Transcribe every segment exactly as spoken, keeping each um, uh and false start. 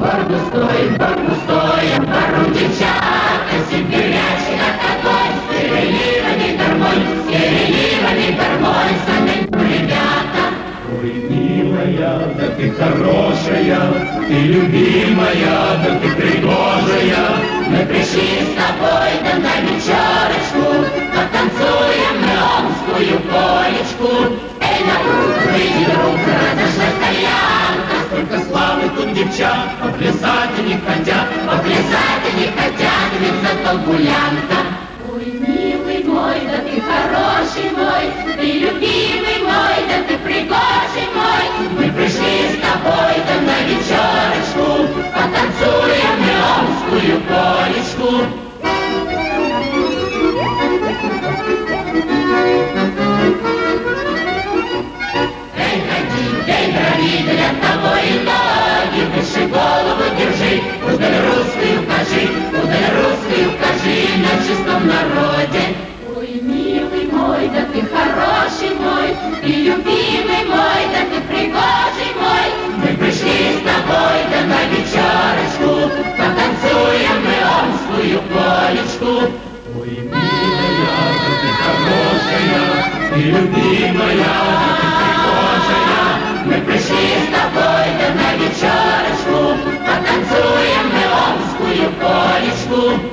Бор густой, бор густой, а в бору девчата, сибирячий огонь, с переливами гармонь, с переливами гармонь, сонету, ребята. Ой, милая, да ты хорошая, ты любимая, да ты пригожая. Мы пришли с тобой да на вечерочку, потанцуем мы омскую полечку. Эй, народ, выйди, друг, разошлась кальянка. Столько славы тут девчат, поплясать они хотят, поплясать они хотят, ведь зато гулянка. Ой, милый мой, да ты хороший мой, ты любимый мой, да ты пригожий мой. Мы пришли с тобой да на вечерочку, потанцуем мы омскую полечку. Эй, ходи, эй, драви, для того и ноги, выше голову держи, удаль русскую кажи, удаль русскую кажи на чистом народе. Ой, милый мой, да ты хороший мой, ты любимый мой, да ты пригожий мой. Мы пришли с тобой да на вечерочку, потанцуем мы омскую полечку. Ой, милая, да ты хорошая, ты любимая, да ты пригожая. Мы пришли с тобой да на вечерочку, потанцуем мы омскую полечку.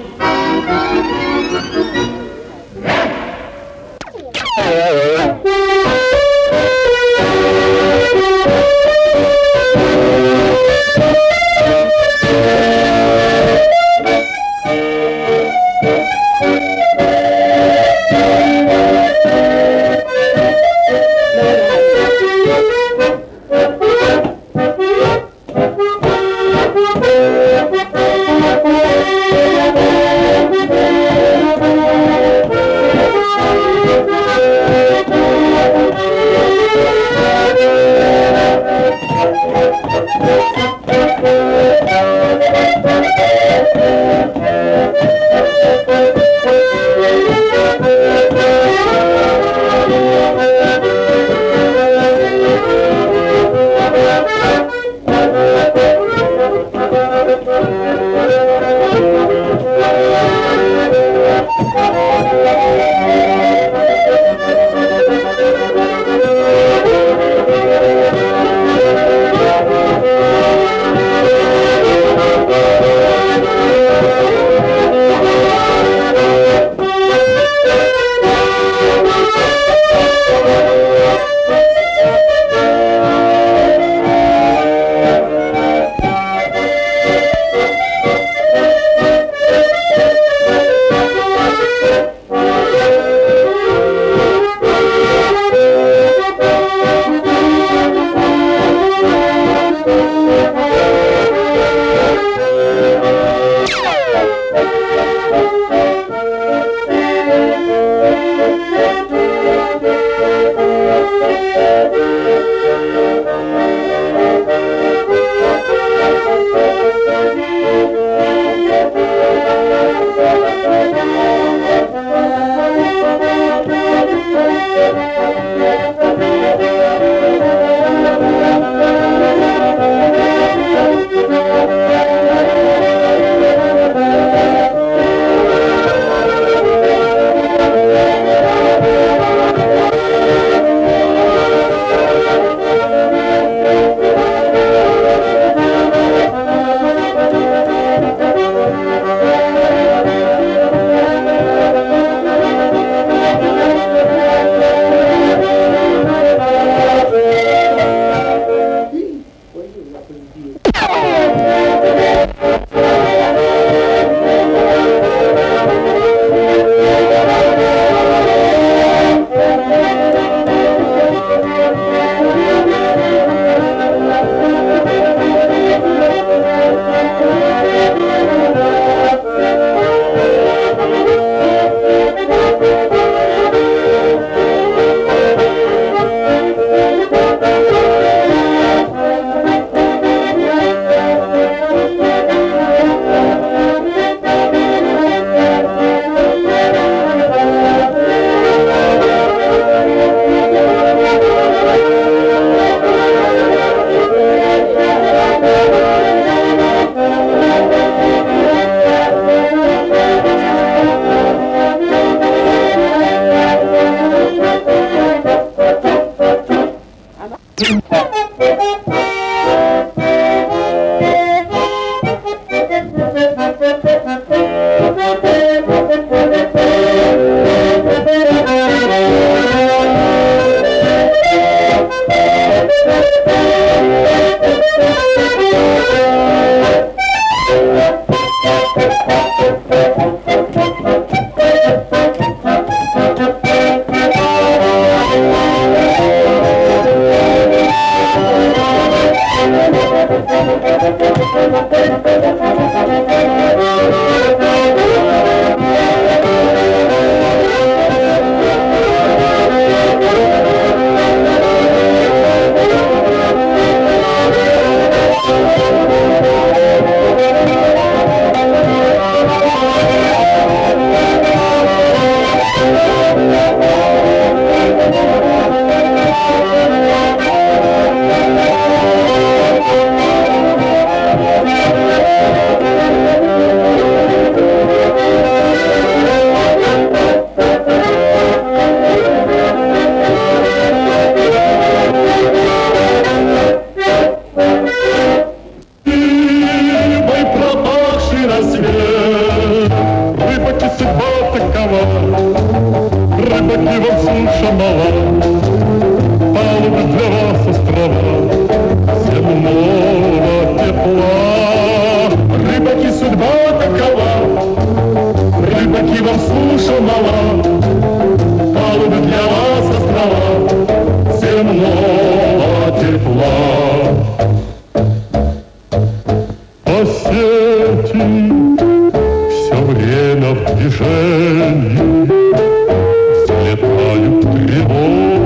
такова, рыбаки, вам суша мала, палубы для вас острова земного тепла. По сети все время в движении взлетают тревожно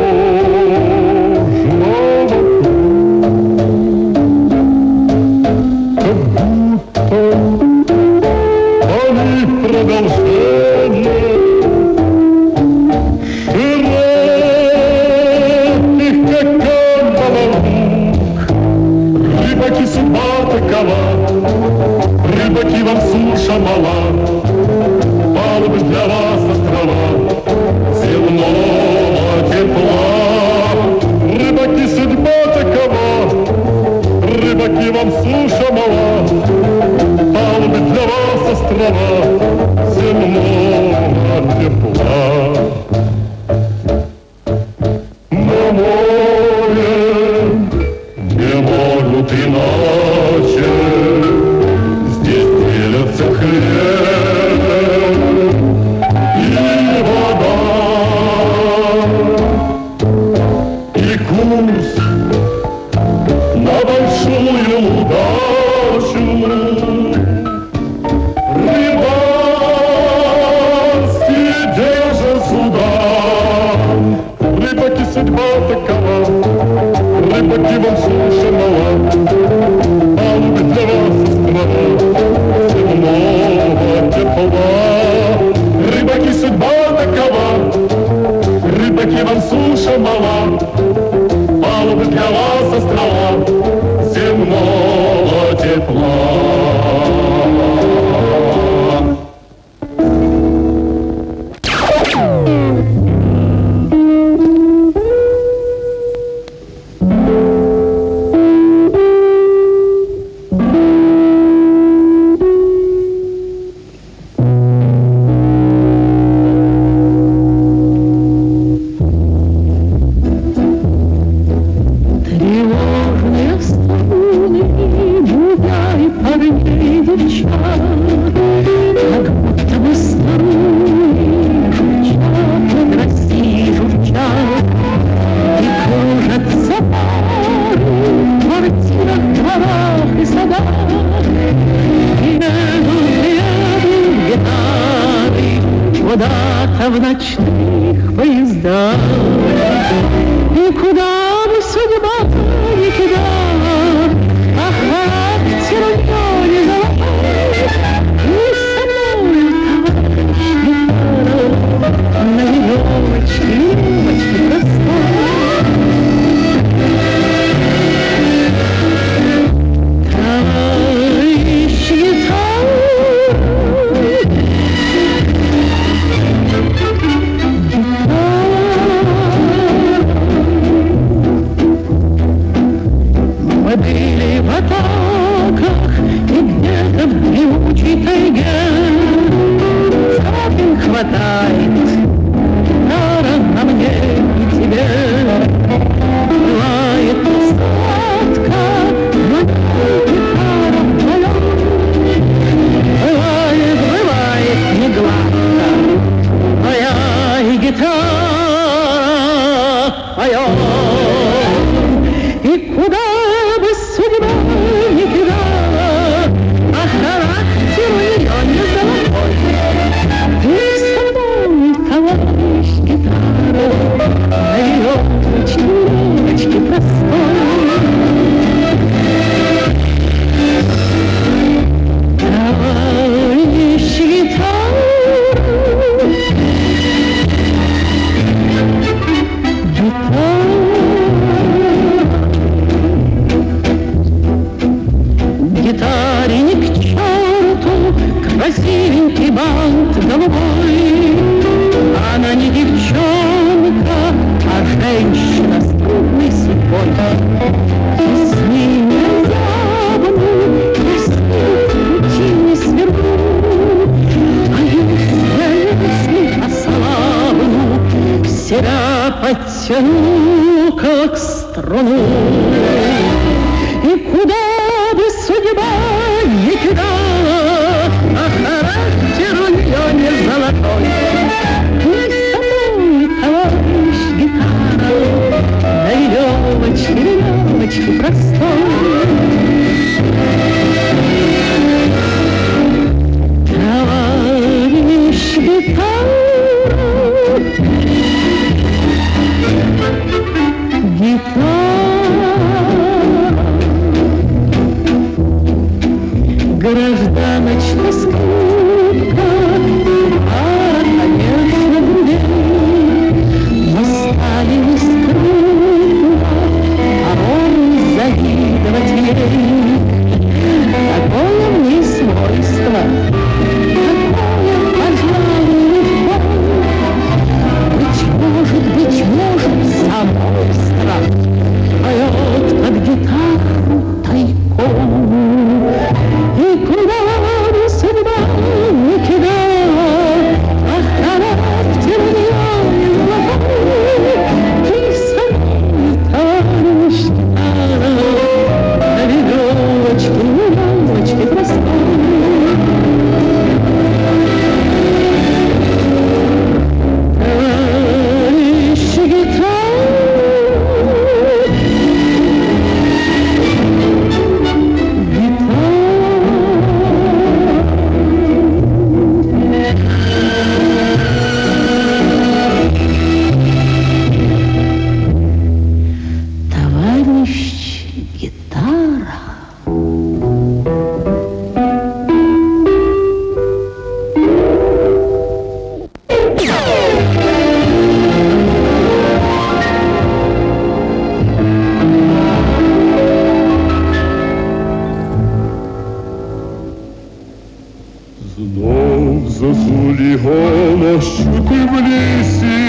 вокруг, как будто они продолжение широких, как камбалук. Рыбаки, судьба такова, рыбаки, вам суша мала, палубы для вас острова земного тепла. Рыбаки, судьба такова, рыбаки, вам суша мала, палубы для вас острова земного тепла. На море не могут иначе, здесь делятся хлеб и вода, и курс на большую удачу. Рыбацкие держат суда, рыбаки, судьба такова, рыбаки, вам суша мала, палубы для вас острова земного тепла. Рыбаки, судьба такова, рыбаки, вам суша мала, палубы для вас острова земного тепла. Куда-то в ночных поездах, и куда бы судьба не кидала, а характер у него не золотой. И со мною, товарищ гитара, на веревочке, веревочке простой. Товарищ гитара, мы были в атаках, и где-то в дремучей тайге Сапин хватает гитара на мне и тебе. Бывает сладко, но гитара вдвоем. Бывает, бывает не гладко, моя и гитара поет. И куда бы судьба не кидала, а характер у нее не золотой. Ты со мной, товарищ гитара, на веревочке, веревочке простой. Товарищ гитара, гитара. Гитаре ни к черту красивенький бант голубой. Она не девчонка, а женщина с трудной судьбой. И с ней нельзя бы, если пути не сверну, а если ослабну, себя подтяну, как струну. И куда бы судьба не кидала, девочки простой. Товарищ гитара, гитара, гражданочка скрипка, а, конечно, грудей, но Сталину скрипка, а он завидовать ей. Такое мне свойство, такое, пожалуй, легко. Быть может, быть может, самой страх поет под гитару тайком. И куда бы судьба не кидала, а характер у нее неплохой. И самой, товарищ гитара, на веревочке, веревочке простой. Товарищ гитара, товарищ гитара. Знов зозулі голос чути в лісі,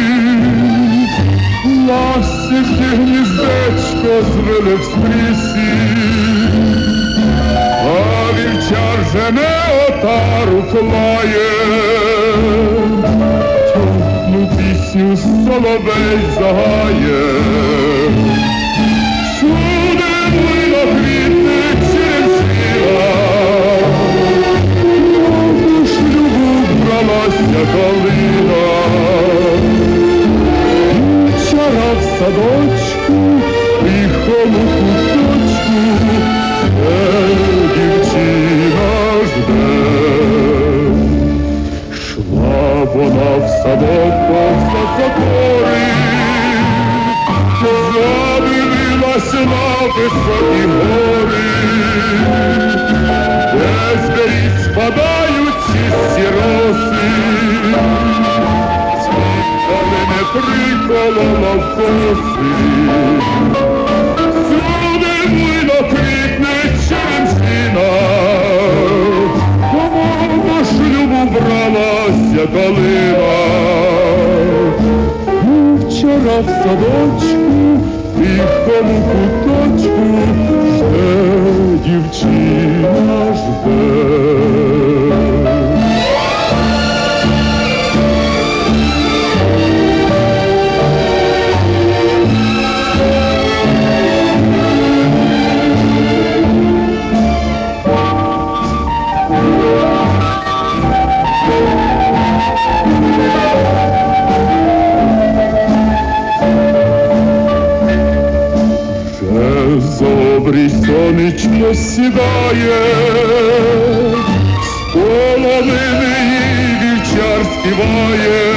ластівки гніздечко звели в стрісі, а вівчар жене отару клає, тьохну пісню соловей загає. Всюди млина квітне черемшина, бралася калина. Вчора в садочку, тихому куточку, де дівчина жде. Шла вона в садок повз затори, задивилась на високі гори, де з беріз спадають чисті роси, цвітали не приколола в коси. Всюди буйно квітне черемшина, кому до шлюбу бралася калина. Вчора в садочку, тихому куточку, жде дівчина, жде. Зобрій сонечко сідає, з полонини їй вівчар співає.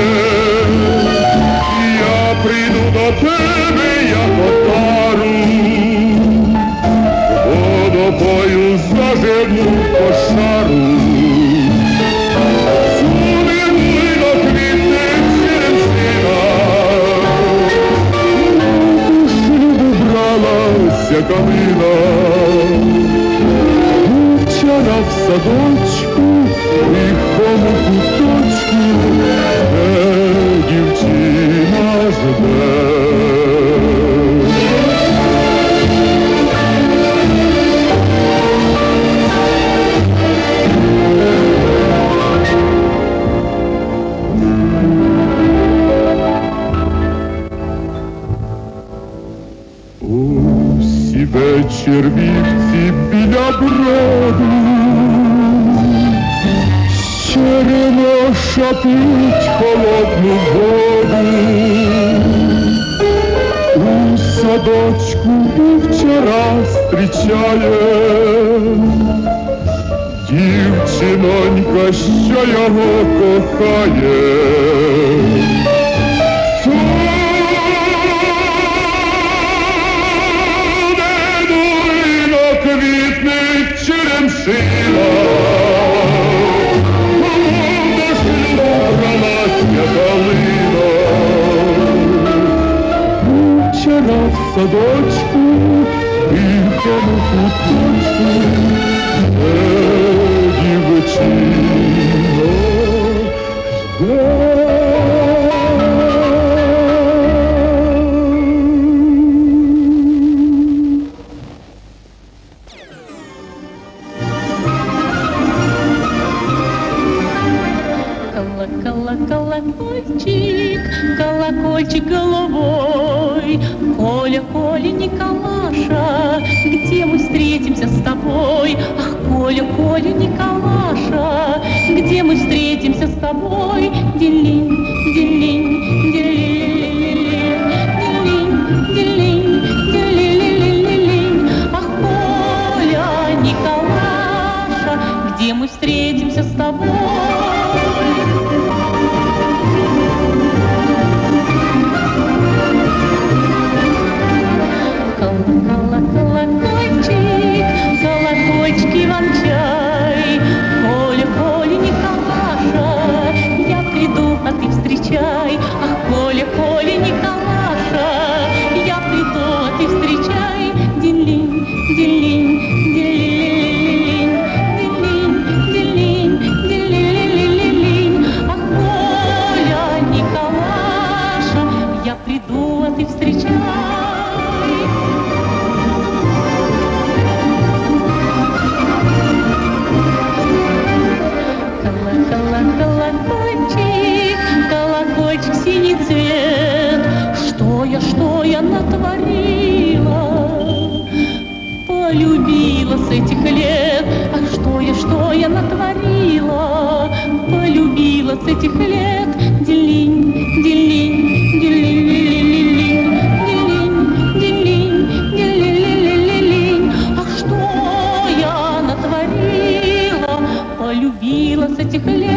Я прийду до тебе, як отару, водопою зажену по шару. Всюди буйно квітне черемшина, у шлюбу бралася калина. Вчора в садочку, тихому куточку, де дівчина жде. Усі вечірвівці біля броду, з черемоша п'ють холодну воду. У садочку і в вчора зустрічає. Дівчинонька, що його кохає. Квітнить черемшина, громадська калина. Вчора в садочку, тихому куточку, де дівчина жде. Колокольчик, колокольчик головой, Коля, Коля, Николаша, где мы встретимся с тобой? Ах, Коля, Коля, Николаша, где мы встретимся с тобой? Дилинь, дилинь, дилинь, дилинь, дилинь. Ах, Коля, Николаша, где мы встретимся с тобой? Колокольчик, колокольчик Иван-чай, Коля, Коля, Николаша, я приду, а ты встречай. Ах, Коля, Коля, Николаша, я приду, а ты встречай. Дилинь, дилинь, дилинь, дилинь, дилинь, дилинь. Ах, Коля, Николаша, я приду, а ты встречай. Колокольчик, колокольчик, синий цвет, что я, что я натворила? Полюбила с этих лет, ах, что я, что я натворила? Полюбила с этих лет. Дилинь, дилинь, дилинь, дилинь, дилинь, дилинь. Ах, что я натворила? Полюбила с этих лет.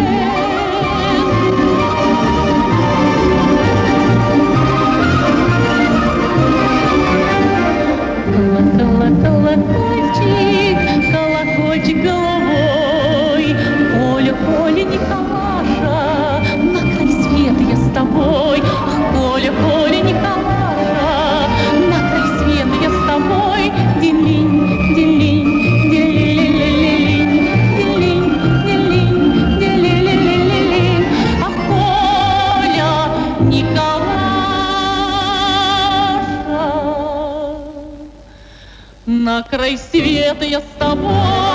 Колокольчик, колокольчик головой, Коля, Коля, Николаша, на край света я с тобой. Ах, Коля, Коля, Николаша, на край света я с тобой. Дилинь, дилинь, дилинь, дилинь, дилинь, дилинь. Ах, Коля, Николаша, на край света я с тобой.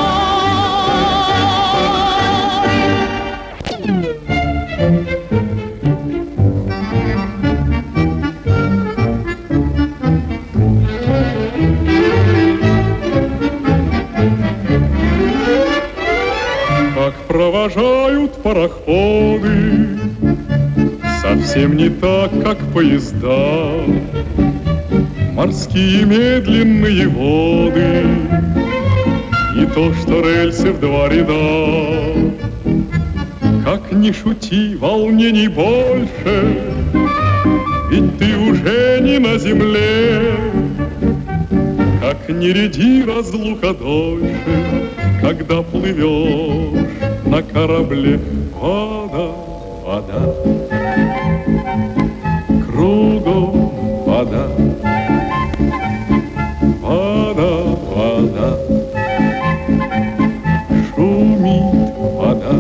Как провожают пароходы, совсем не так, как поезда. Морские медленные воды, не то что рельсы в два ряда. Как ни шути, волнений больше, ведь ты уже не на земле. Как ни ряди разлука дольше, когда плывешь на корабле. Вода, вода, кругом вода. Вода, вода, шумит вода.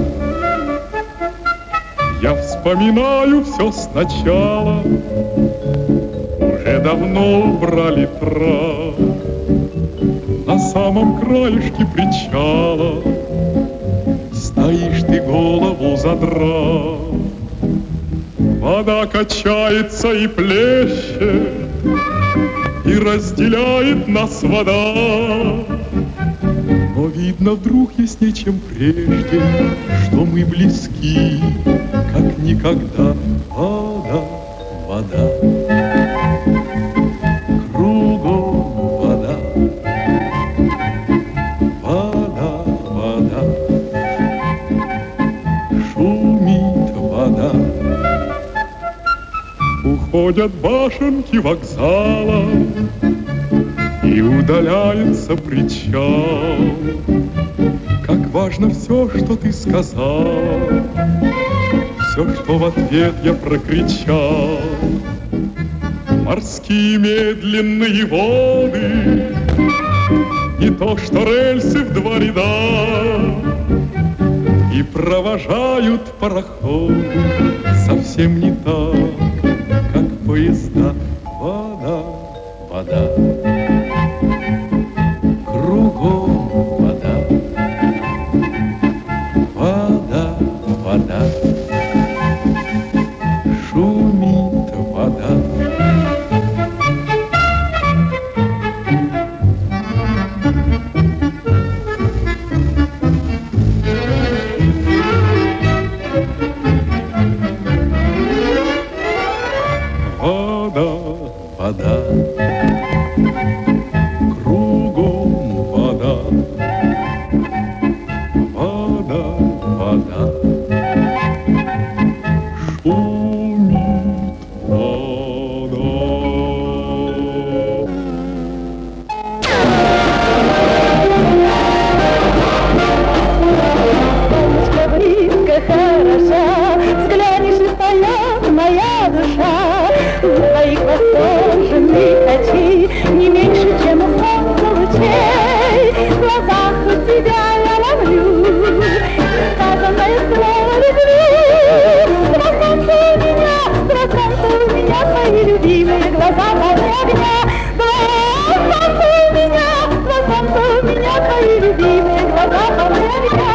Я вспоминаю все сначала, уже давно убрали трап. На самом краешке причала стоишь ты, голову задрав. Вода качается и плещет, и разделяет нас вода. Но видно, вдруг яснее, чем прежде, что мы близки, как никогда. Вода, вода, кругом вода. Уходят башенки вокзала, и удаляется причал. Как важно все, что ты сказал, все, что в ответ я прокричал. Морские медленные воды, не то что рельсы в два ряда, и провожают пароходы совсем не так, как поезда. Вода, вода, кругом вода, вода, вода, шумит вода. Вода, кругом вода, вода, вода, шумит вода. Солнышко близко, хороша, взглянешь и поет моя душа. Твоих восторженных очей не меньше, чем у солнца лучей. В глазах у тебя я ловлю сказанное слово люблю. Два солнца у меня, два солнца у меня, твои любимые глаза полны огня. Два солнца у меня, два солнца у меня, твои любимые глаза полны огня.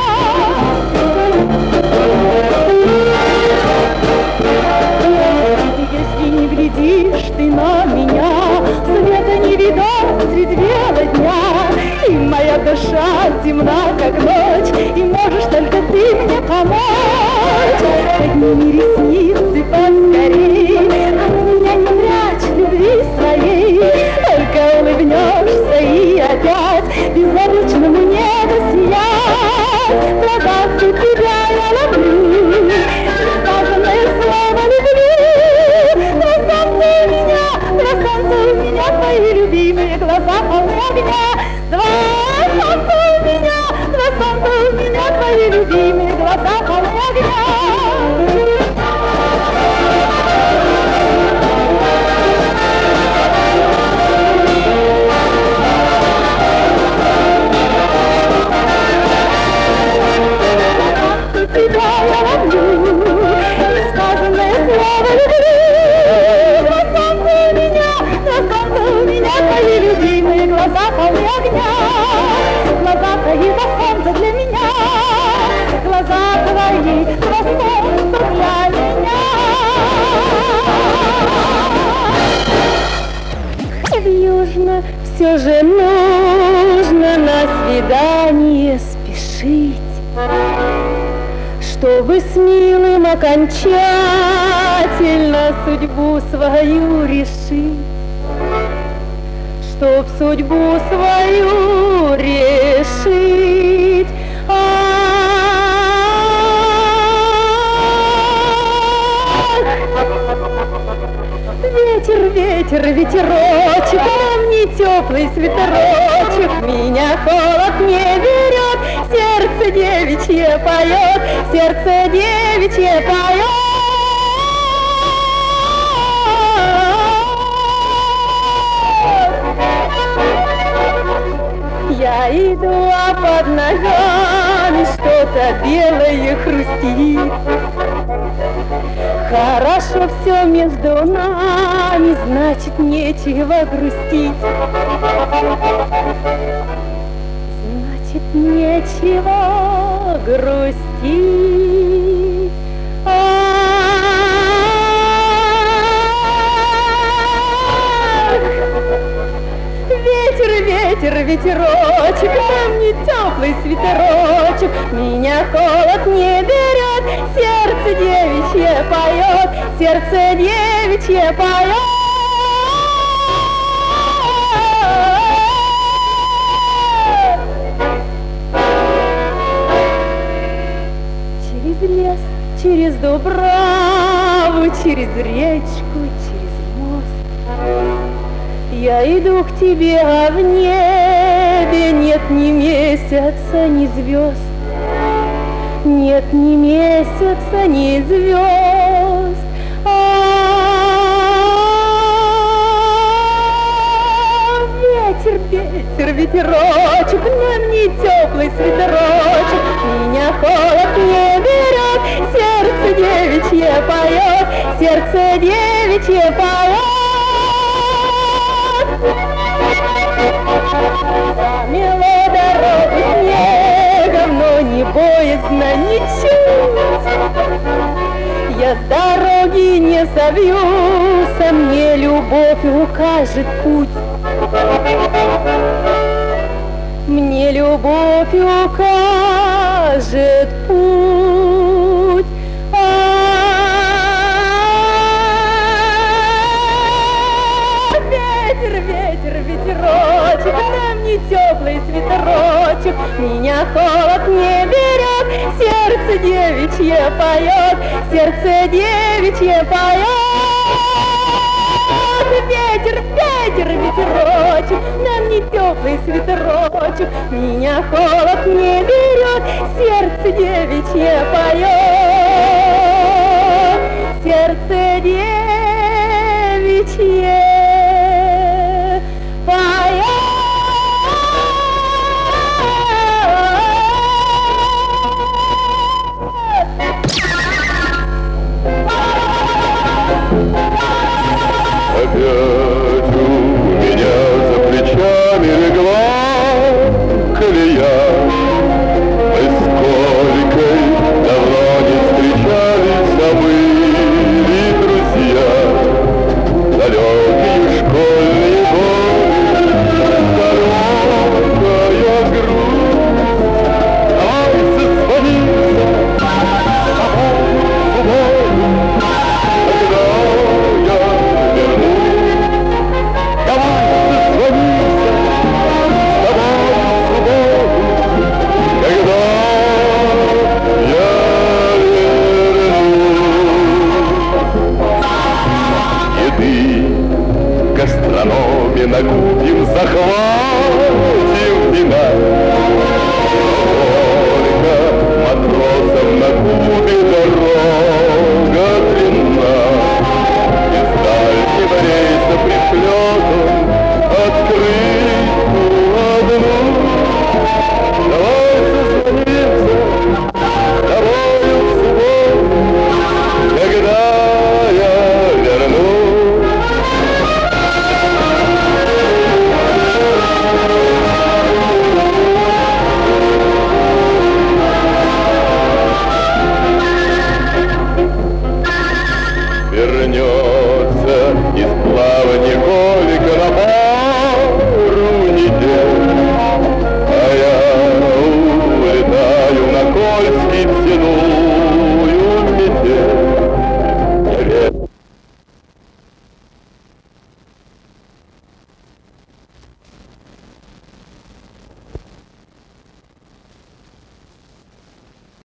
Если не глядишь ты на меня, света не видать средь бела дня. И моя душа темна, как ночь, и можешь только ты мне помочь. Подними ресницы поскорей, от меня не прячь любви своей. Только улыбнешься и опять безоблачному небу сиять. В глазах у тебя я ловлю сказанное слово люблю. У меня твои любимые глаза полны огня. Два солнца у меня, два солнца у меня, твои любимые глаза полны огня. Тебя я ловлю, сказанное слово люблю. У меня твои любимые глаза полны огня. Глаза твои два солнца для меня. Глаза твои два солнца для меня. В Южно все же нужно на свидание спешить, чтобы с милым окончательно судьбу свою решить. Чтоб судьбу свою решить. Ветер, ветер, ветерочек, он не теплый свитерочек, меня холод не берет, сердце девичье поет, сердце девичье поет. Я иду, а под ногами что-то белое хрустит. Хорошо все между нами, значит, нечего грустить. Значит, нечего грустить. Ветер, ветер, ветерочек, там не теплый свитерочек, меня холод не берет, сердце девичье поет, сердце девичье поет. Через лес, через дубраву, через речку, через Я иду к тебе, а в небе нет ни месяца, ни звезд. Нет ни месяца, ни звезд. Ветер, ветер, ветерочек, на мне теплый свитерочек. Меня холод не берет, сердце девичье поет, сердце девичье поет. Замело дорогу снегом, но не боязно ничуть. Я с дороги не собьюсь, а мне любовь укажет путь. Мне любовь укажет путь. А-а-а, ветер, ветер, ветерочек, на мне теплый свитерочек. Меня холод не берет, сердце девичье поет, сердце девичье поет. Ветер, ветер, ветерочек, на мне теплый свитерочек. Меня холод не берет, сердце девичье поет, сердце девичье